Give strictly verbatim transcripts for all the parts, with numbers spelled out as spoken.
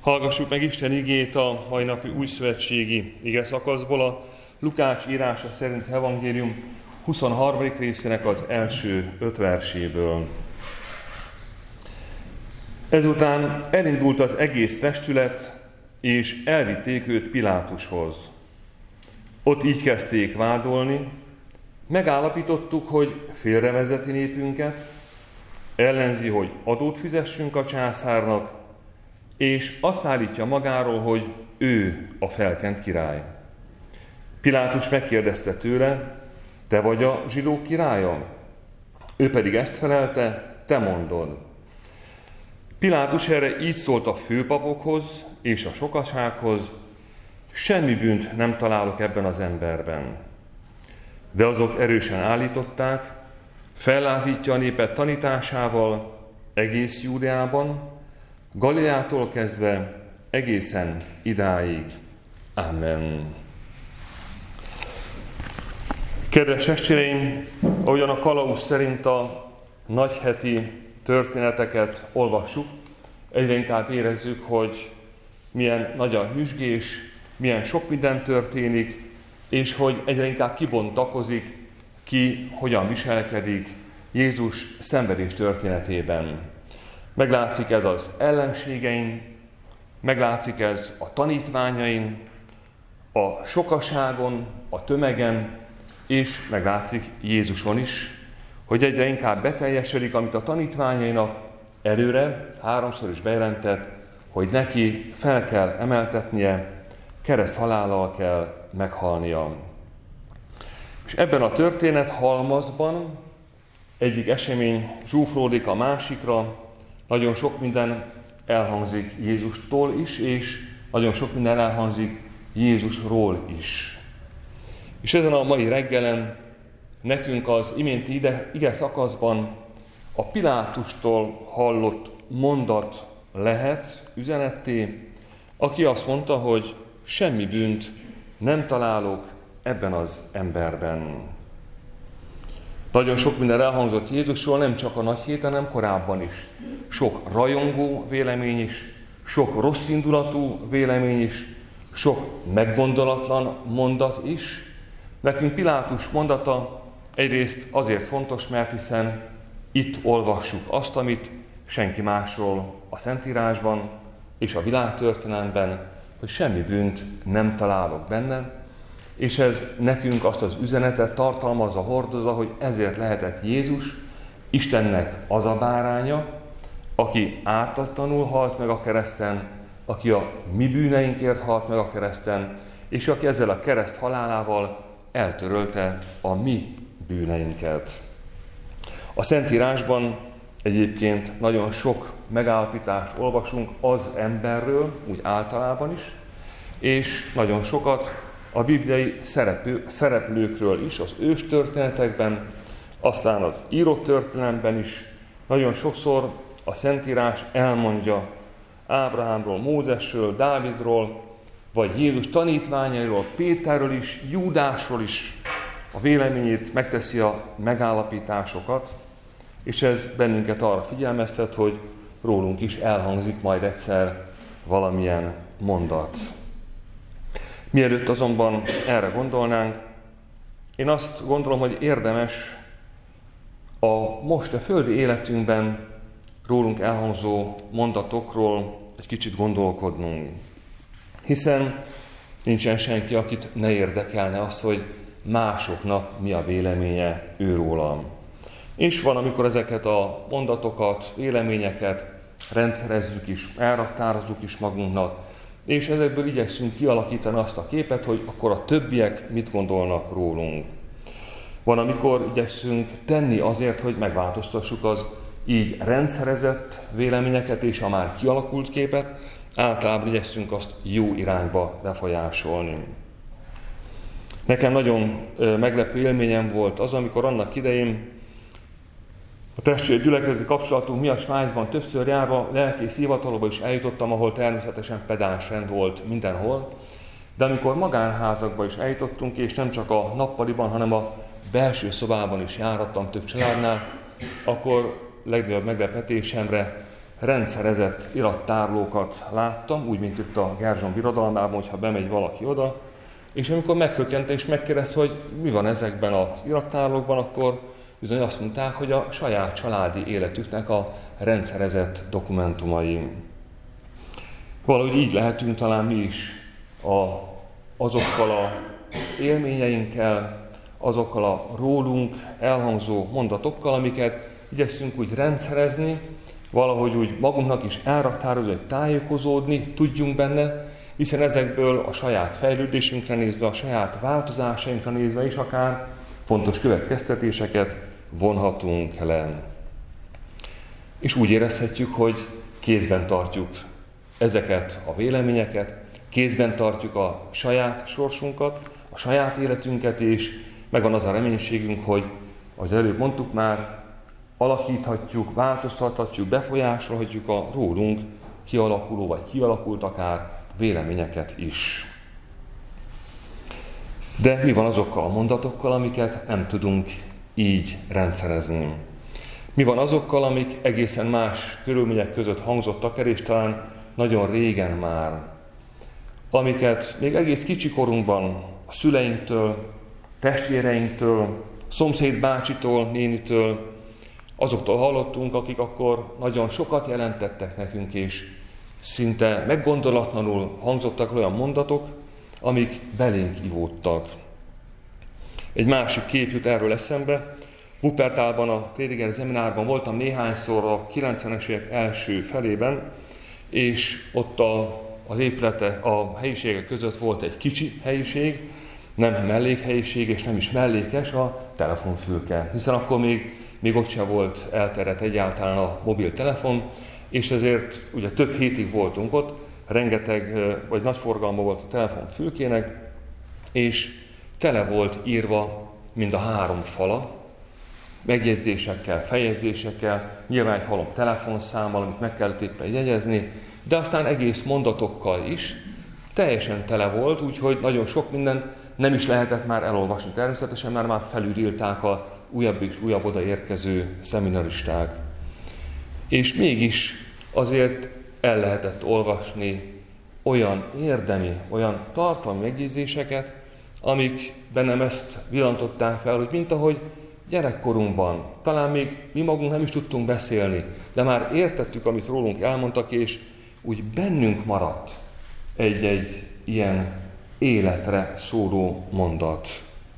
Hallgassuk meg Isten igét a mai napi újszövetségi ige szakaszból, a Lukács írása szerint evangélium huszonharmadik részének az első öt verséből. Ezután elindult az egész testület, és elvitték őt Pilátushoz. Ott így kezdték vádolni, megállapítottuk, hogy félrevezeti népünket, ellenzi, hogy adót fizessünk a császárnak, és azt állítja magáról, hogy ő a felkent király. Pilátus megkérdezte tőle, te vagy a zsidók királya? Ő pedig ezt felelte, te mondod. Pilátus erre így szólt a főpapokhoz és a sokasághoz, semmi bűnt nem találok ebben az emberben. De azok erősen állították, fellázítja a népet tanításával egész Júdeában, Galileától kezdve egészen idáig. Amen. Kedves testvéreim, ahogyan a kalauz szerint a nagyheti történeteket olvassuk, egyre inkább érezzük, hogy milyen nagy a nyüzsgés, milyen sok minden történik, és hogy egyre inkább kibontakozik, ki hogyan viselkedik Jézus szenvedés történetében. Meglátszik ez az ellenségein, meglátszik ez a tanítványain, a sokaságon, a tömegen, és meglátszik Jézuson is, hogy egyre inkább beteljesedik, amit a tanítványainak előre háromszor is bejelentett, hogy neki fel kell emeltetnie, kereszthalállal kell meghalnia. És ebben a történet halmazban egyik esemény zsúfolódik a másikra, nagyon sok minden elhangzik Jézustól is, és nagyon sok minden elhangzik Jézusról is. És ezen a mai reggelen nekünk az iménti ide, ige szakaszban a Pilátustól hallott mondat lehet üzenetté, aki azt mondta, hogy semmi bűnt nem találok ebben az emberben. Nagyon sok minden elhangzott Jézusról, nem csak a nagy héten, hanem korábban is. Sok rajongó vélemény is, sok rosszindulatú vélemény is, sok meggondolatlan mondat is. Nekünk Pilátus mondata egyrészt azért fontos, mert hiszen itt olvassuk azt, amit senki másról a Szentírásban és a világtörténelemben, hogy semmi bűnt nem találok benne, és ez nekünk azt az üzenetet tartalmazza, hordozza, hogy ezért lehetett Jézus Istennek az a báránya, aki ártatlanul halt meg a kereszten, aki a mi bűneinkért halt meg a kereszten, és aki ezzel a kereszt halálával eltörölte a mi bűneinket. A Szentírásban egyébként nagyon sok megállapítást olvasunk az emberről, úgy általában is, és nagyon sokat a bibliai szereplő, szereplőkről is, az őstörténetekben, aztán az írott történelemben is. Nagyon sokszor a Szentírás elmondja Ábrahámról, Mózesről, Dávidról, vagy Jézus tanítványairól, Péterről is, Júdásról is a véleményét, megteszi a megállapításokat, és ez bennünket arra figyelmeztet, hogy rólunk is elhangzik majd egyszer valamilyen mondat. Mielőtt azonban erre gondolnánk, én azt gondolom, hogy érdemes a most a földi életünkben rólunk elhangzó mondatokról egy kicsit gondolkodnunk. Hiszen nincsen senki, akit ne érdekelne az, hogy másoknak mi a véleménye őrólam. És van, amikor ezeket a mondatokat, véleményeket rendszerezzük is, elraktározzuk is magunknak, és ezekből igyekszünk kialakítani azt a képet, hogy akkor a többiek mit gondolnak rólunk. Van, amikor igyekszünk tenni azért, hogy megváltoztassuk az így rendszerezett véleményeket és a már kialakult képet, általában igyekszünk azt jó irányba befolyásolni. Nekem nagyon meglepő élményem volt az, amikor annak idején a testvér gyülekezeti kapcsolatunk miatt Svájcban többször járva lelkész hivatalba is eljutottam, ahol természetesen pedáns rend volt mindenhol, de amikor magánházakba is eljutottunk, és nem csak a nappaliban, hanem a belső szobában is járattam több családnál, akkor legnagyobb meglepetésemre rendszerezett irattárlókat láttam, úgy, mint itt a Gerzson birodalmában, hogyha bemegy valaki oda, és amikor meghökkente és megkérdezte, hogy mi van ezekben az irattárlókban, akkor bizony azt mondták, hogy a saját családi életüknek a rendszerezett dokumentumai. Valahogy így lehetünk talán mi is a, azokkal az élményeinkkel, azokkal a rólunk elhangzó mondatokkal, amiket igyekszünk úgy rendszerezni, valahogy úgy magunknak is elraktározni, hogy tájékozódni tudjunk benne, hiszen ezekből a saját fejlődésünkre nézve, a saját változásainkra nézve is akár fontos következtetéseket vonhatunk le. És úgy érezhetjük, hogy kézben tartjuk ezeket a véleményeket, kézben tartjuk a saját sorsunkat, a saját életünket, és megvan az a reménységünk, hogy, ahogy előbb mondtuk már, alakíthatjuk, változtathatjuk, befolyásolhatjuk a rólunk kialakuló vagy kialakult akár véleményeket is. De mi van azokkal a mondatokkal, amiket nem tudunk így rendszerezni? Mi van azokkal, amik egészen más körülmények között hangzottak el, és talán nagyon régen már, amiket még egész kicsi korunkban a szüleinktől, testvéreinktől, szomszéd bácsitól, nénitől, azoktól hallottunk, akik akkor nagyon sokat jelentettek nekünk, és szinte meggondolatlanul hangzottak olyan mondatok, amik belénk ivódtak. Egy másik kép jut erről eszembe. Wuppertalban, a Prediger Zeminárban voltam néhányszor a kilencvenes évek első felében, és ott a, az épülete, a helyiségek között volt egy kicsi helyiség, nem mellékhelyiség, és nem is mellékes a telefonfülke, hiszen akkor még, még ott sem volt elterjedt egyáltalán a mobiltelefon, és ezért ugye több hétig voltunk ott, rengeteg, vagy nagy forgalma volt a telefonfülkének, és tele volt írva mind a három fala, megjegyzésekkel, feljegyzésekkel, nyilván egy halom telefonszámmal, amit meg kellett éppen jegyezni, de aztán egész mondatokkal is, teljesen tele volt, úgyhogy nagyon sok mindent nem is lehetett már elolvasni természetesen, mert már felülírták a újabb és újabb odaérkező szeminaristák. És mégis azért el lehetett olvasni olyan érdemi, olyan tartalmi megjegyzéseket, amik bennem ezt villantották fel, hogy mint ahogy gyerekkorunkban, talán még mi magunk nem is tudtunk beszélni, de már értettük, amit rólunk elmondtak, és úgy bennünk maradt egy-egy ilyen életre szóló mondat.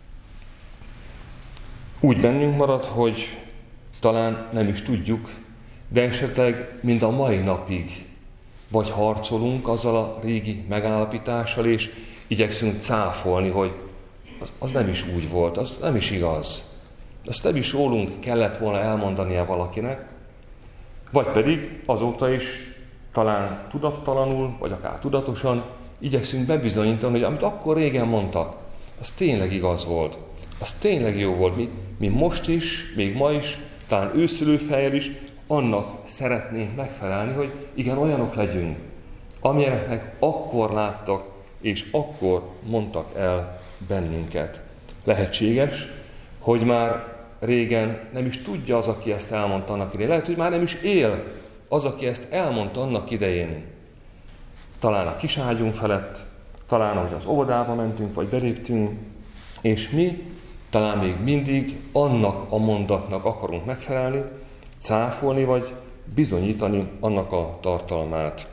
Úgy bennünk maradt, hogy talán nem is tudjuk, de esetleg mind a mai napig vagy harcolunk azzal a régi megállapítással, és igyekszünk cáfolni, hogy az, az nem is úgy volt, az nem is igaz. Azt nem is rólunk kellett volna elmondania valakinek, vagy pedig azóta is talán tudattalanul, vagy akár tudatosan igyekszünk bebizonyítani, hogy amit akkor régen mondtak, az tényleg igaz volt. Az tényleg jó volt. Mi, mi most is, még ma is, talán őszülőfejjel is annak szeretnénk megfelelni, hogy igen, olyanok legyünk, amilyeneknek akkor láttak, és akkor mondtak el bennünket. Lehetséges, hogy már régen nem is tudja az, aki ezt elmondta annak idején. Lehet, hogy már nem is él az, aki ezt elmondta annak idején. Talán a kiságyunk felett, talán ahogy az óvodába mentünk, vagy beléptünk, és mi talán még mindig annak a mondatnak akarunk megfelelni, cáfolni, vagy bizonyítani annak a tartalmát.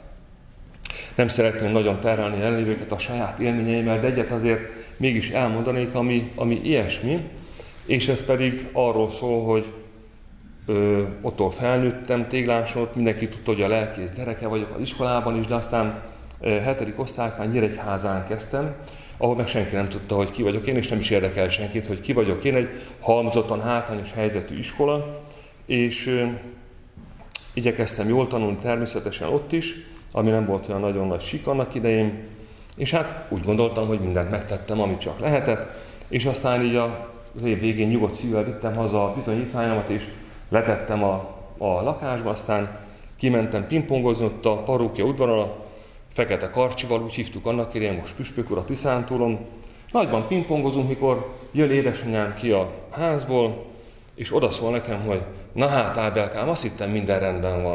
Nem szeretném nagyon terhelni ellenlévőket a saját élményeimmel, de egyet azért mégis elmondanék, ami, ami ilyesmi, és ez pedig arról szól, hogy ö, ottól felnőttem Tégláson, mindenki tudta, hogy a lelkész gyereke vagyok az iskolában is, de aztán ö, hetedik osztályban Nyíregyházán kezdtem, ahol meg senki nem tudta, hogy ki vagyok én, és nem is érdekel senkit, hogy ki vagyok én, egy halmozottan hátrányos helyzetű iskola, és ö, igyekeztem jól tanulni természetesen ott is, ami nem volt olyan nagyon nagy sik annak idején, és hát úgy gondoltam, hogy mindent megtettem, amit csak lehetett, és aztán így az év végén nyugodt szívvel vittem haza a bizonyítványomat, és letettem a, a lakásba, aztán kimentem pingpongozni ott a parókia udvaron, a Fekete Karcsival, úgy hívtuk annak idején, most Püspök Úr a Tiszántúlon. Nagyban pingpongozunk, mikor jön édesanyám ki a házból, és odaszól nekem, hogy na hát, Ábelkám, azt hittem minden rendben van.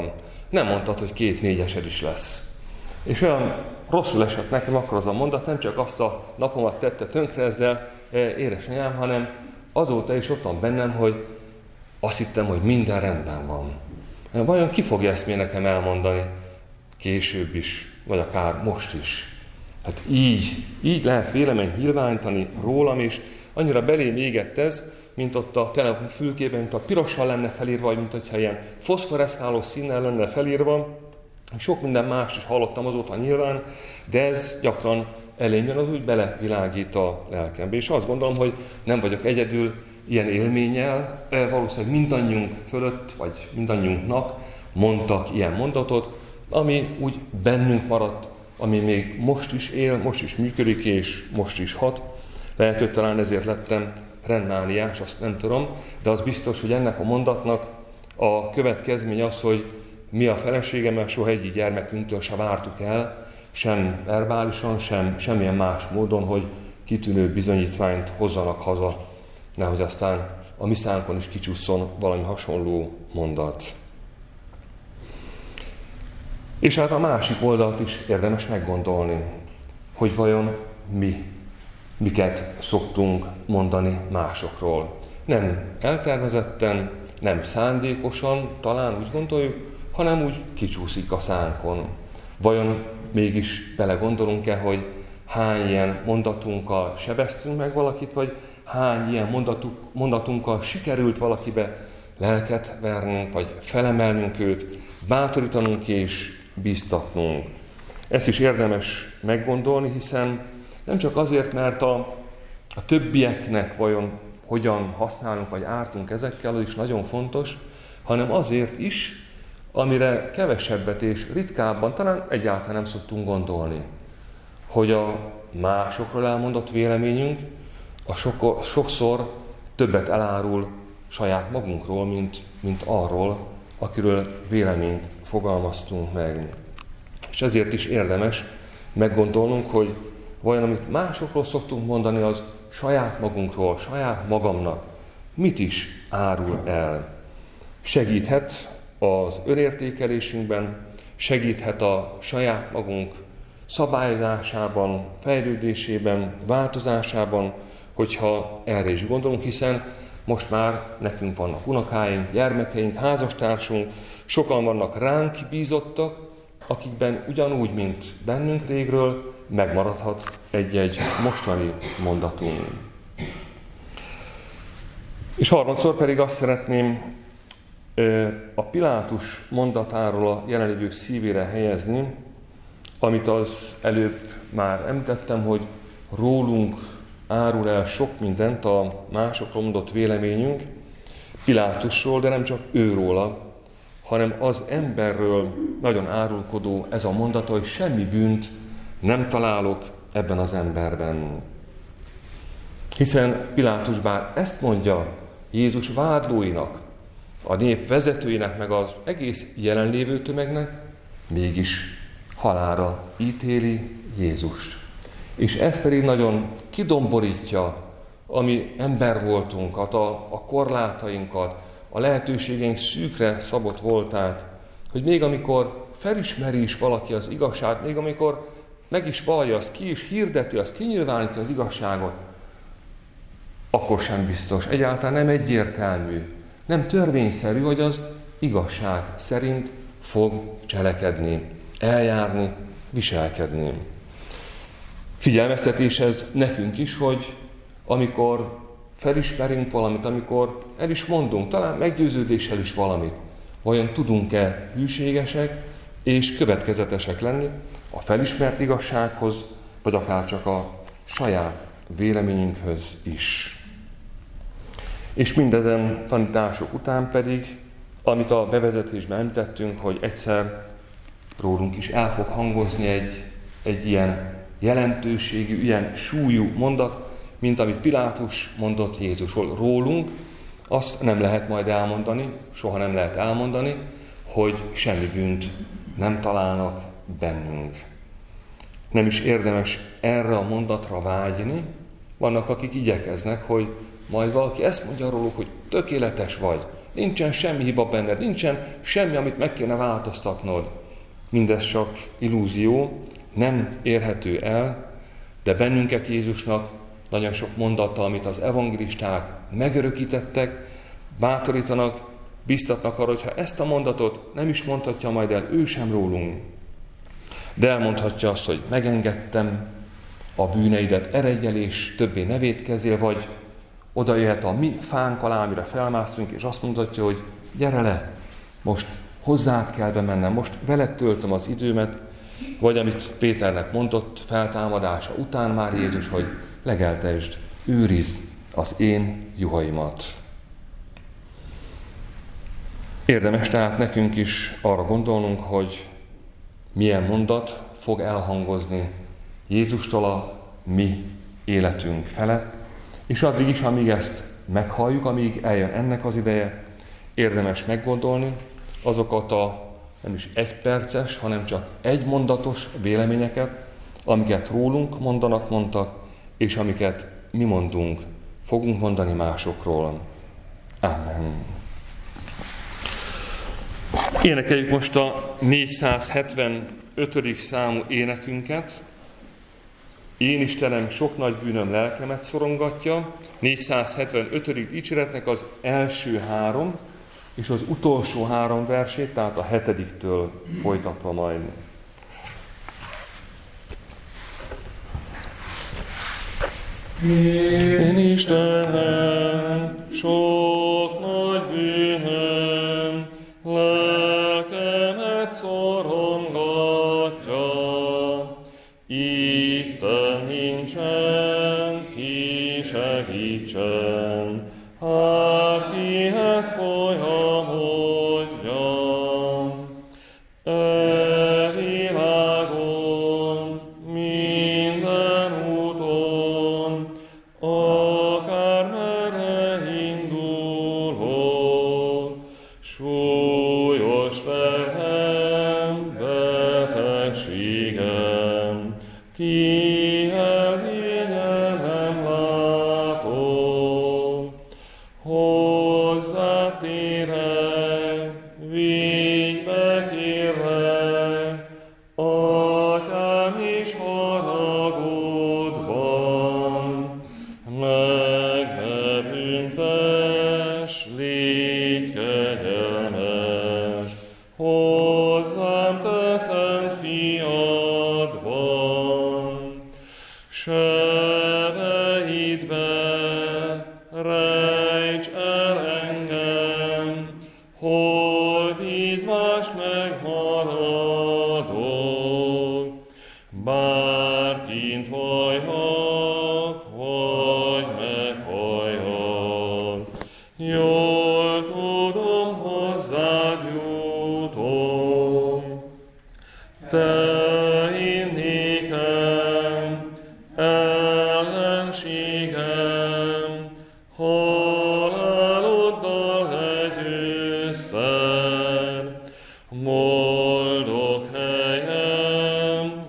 nem mondtad, hogy két négyesed is lesz. És olyan rosszul esett nekem akkor az a mondat, nem csak azt a napomat tette tönkre ezzel, édesanyám, hanem azóta is ott van bennem, hogy azt hittem, hogy minden rendben van. Vajon ki fogja ezt még nekem elmondani később is, vagy akár most is? Tehát így, így lehet véleményt nyilvánítani rólam, és annyira belém égett ez, mint ott a telefon fülkében, mint a pirossal lenne felírva, vagy mint hogyha ilyen foszforeszkáló színnel lenne felírva. Sok minden mást is hallottam azóta nyilván, de ez gyakran elém jön, az úgy belevilágít a lelkembe. És azt gondolom, hogy nem vagyok egyedül ilyen élménnyel, valószínűleg mindannyiunk fölött, vagy mindannyiunknak mondtak ilyen mondatot, ami úgy bennünk maradt, ami még most is él, most is működik, és most is hat. Lehet, hogy talán ezért lettem rendmániás, azt nem tudom, de az biztos, hogy ennek a mondatnak a következmény az, hogy mi a feleségemmel soha egyik gyermekünktől se vártuk el, sem verbálisan, sem semmilyen más módon, hogy kitűnő bizonyítványt hozzanak haza, nehogy aztán a mi szánkon is kicsusszon valami hasonló mondat. És hát a másik oldalt is érdemes meggondolni, hogy vajon mi, miket szoktunk mondani másokról. Nem eltervezetten, nem szándékosan, talán úgy gondoljuk, hanem úgy kicsúszik a szánkon. Vajon mégis belegondolunk-e, hogy hány ilyen mondatunkkal sebeztünk meg valakit, vagy hány ilyen mondatuk, mondatunkkal sikerült valakibe lelket vernünk, vagy felemelnünk őt, bátorítanunk és bíztatnunk. Ezt is érdemes meggondolni, hiszen nem csak azért, mert a, a többieknek vajon hogyan használunk, vagy ártunk ezekkel, az is nagyon fontos, hanem azért is, amire kevesebbet és ritkábban, talán egyáltalán nem szoktunk gondolni, hogy a másokról elmondott véleményünk a soko, sokszor többet elárul saját magunkról, mint, mint arról, akiről véleményt fogalmaztunk meg. És ezért is érdemes meggondolnunk, hogy vajon amit másokról szoktunk mondani, az saját magunkról, saját magamnak mit is árul el. Segíthet az önértékelésünkben, segíthet a saját magunk szabályozásában, fejlődésében, változásában, hogyha erre is gondolunk, hiszen most már nekünk vannak unokáink, gyermekeink, házastársunk, sokan vannak ránk bízottak, akikben ugyanúgy, mint bennünk régről, megmaradhat egy-egy mostani mondatunk. És harmadszor pedig azt szeretném a Pilátus mondatáról a jelenlévők szívére helyezni, amit az előbb már említettem, hogy rólunk árul el sok mindent a másokról mondott véleményünk, Pilátusról, de nem csak őróla, hanem az emberről nagyon árulkodó ez a mondat, hogy semmi bűnt nem találok ebben az emberben. Hiszen Pilátus bár ezt mondja Jézus vádlóinak, a nép vezetőinek, meg az egész jelenlévő tömegnek, mégis halálra ítéli Jézust. És ez pedig nagyon kidomborítja a mi ember voltunkat, a, a korlátainkat, a lehetőségeink szűkre szabott voltát, hogy még amikor felismeri is valaki az igazságot, még amikor meg is vallja, azt ki is hirdeti, azt kinyilvánítja az igazságot, akkor sem biztos, egyáltalán nem egyértelmű, nem törvényszerű, hogy az igazság szerint fog cselekedni, eljárni, viselkedni. Figyelmeztetés ez nekünk is, hogy amikor felismerünk valamit, amikor el is mondunk, talán meggyőződéssel is valamit, vajon tudunk-e hűségesek és következetesek lenni a felismert igazsághoz, vagy akár csak a saját véleményünkhöz is. És mindezen tanítások után pedig, amit a bevezetésben említettünk, hogy egyszer rólunk is el fog hangozni egy, egy ilyen jelentőségű, ilyen súlyú mondat, mint amit Pilátus mondott Jézusról rólunk, azt nem lehet majd elmondani, soha nem lehet elmondani, hogy semmi bűnt nem találnak bennünk. Nem is érdemes erre a mondatra vágyni. Vannak, akik igyekeznek, hogy majd valaki ezt mondja róluk, hogy tökéletes vagy, Nincsen semmi hiba benned, nincsen semmi, amit meg kéne változtatnod. Mindez csak illúzió, nem érhető el, de bennünket Jézusnak nagyon sok mondattal, amit az evangélisták megörökítettek, bátorítanak, biztatnak arra, hogy ha ezt a mondatot nem is mondhatja majd el ő sem rólunk, de elmondhatja azt, hogy megengedtem a bűneidet, eredj el és többé ne vétkezzél, vagy oda jöhet a mi fánk alá, amire felmásztunk, és azt mondhatja, hogy gyere le, most hozzád kell bemennem, most veled töltöm az időmet, vagy amit Péternek mondott feltámadása után már Jézus, hogy legeltesd, őrizd az én juhaimat. Érdemes tehát nekünk is arra gondolnunk, hogy milyen mondat fog elhangozni Jézustól a mi életünk felett, és addig is, amíg ezt meghalljuk, amíg eljön ennek az ideje, érdemes meggondolni azokat a nem is egy perces, hanem csak egy mondatos véleményeket, amiket rólunk mondanak, mondtak, és amiket mi mondunk, fogunk mondani másokról. Amen. Énekeljük most a négyszázhetvenötödik számú énekünket. Én Istenem, sok nagy bűnöm lelkemet szorongatja. négyszázhetvenötödik dicséretnek az első három, és az utolsó három versét, tehát a hetediktől folytatva majd. Én Istenem, sok nagy bűnöm, lelkemet szorongatja, itten nincsen, ki segítsen, hát kihez folyamodjam. E világon, minden úton, akármerre indulok, súlyos terhem, betegségem, ki elhényelem látom, hozzád térek, végybe kérlek, Atyám és haragodban, meg ne büntess, légy kegyelmes, hozzám te szent fiadban, sebeidbe rejts el engem, hol bízvást megmaradok, bár kint hajlak, vagy meghajlak, jól tudom, hozzád jutom. Te én nékem, ellenségem, haláloddal legyőzted, boldog helyem,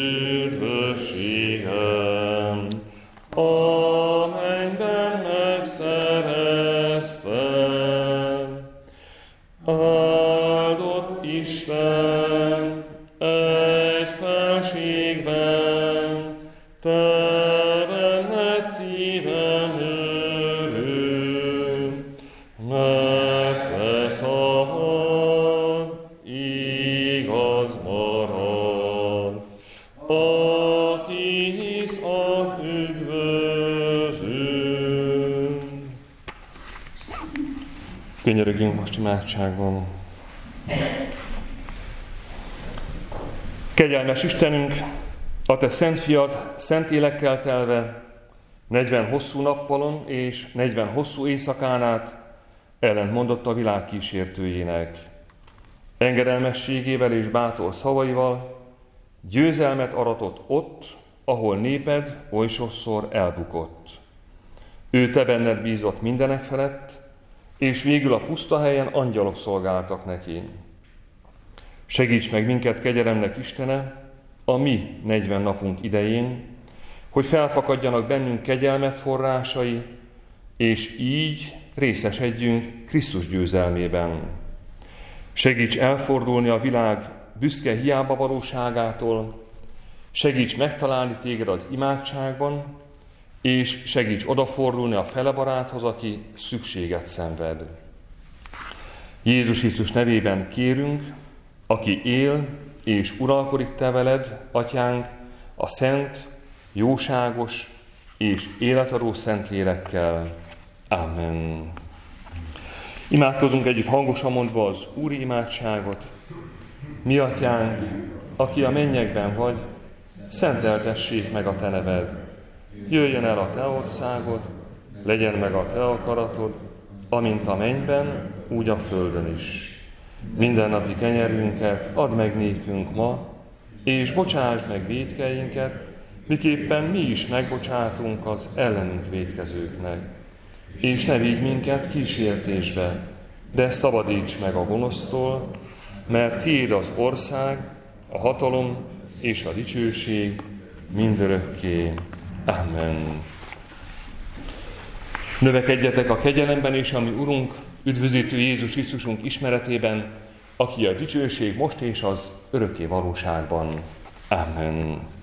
üdvösségem, a mennyben megszerezted. Áldott Isten, egy felségben, te benned szívem örül, mert te szavad igaz marad, aki hisz az üdvözül. Könyörögjünk most imádságban. Kegyelmes Istenünk, a te szent fiad szent élekkel telve, negyven hosszú nappalon és negyven hosszú éjszakán át ellentmondott a világ kísértőjének. Engedelmességével és bátor szavaival győzelmet aratott ott, ahol néped oly sokszor elbukott. Ő te benned bízott mindenek felett, és végül a puszta helyen angyalok szolgáltak neki. Segíts meg minket, kegyelemnek Istene, a mi negyven napunk idején, hogy felfakadjanak bennünk kegyelmet forrásai, és így részesedjünk Krisztus győzelmében. Segíts elfordulni a világ büszke hiába valóságától, segíts megtalálni téged az imádságban, és segíts odafordulni a fele baráthoz, aki szükséget szenved. Jézus Krisztus nevében kérünk, aki él és uralkodik te veled, Atyánk, a szent, jóságos és életadó Szentlélekkel. Amen. Imádkozunk együtt hangosan mondva az úri imádságot. Mi Atyánk, aki a mennyekben vagy, szenteltessék meg a te neved. Jöjjön el a te országod, legyen meg a te akaratod, amint a mennyben, úgy a földön is. Mindennapi kenyerünket add meg nékünk ma, és bocsásd meg vétkeinket, miképpen mi is megbocsátunk az ellenünk vétkezőknek. És ne vigy minket kísértésbe, de szabadíts meg a gonosztól, mert tiéd az ország, a hatalom és a dicsőség mindörökké. Amen. Növekedjetek a kegyelemben és a mi Urunk, üdvözítő Jézus Krisztusunk ismeretében, aki a dicsőség most és az örökké valóságban. Amen.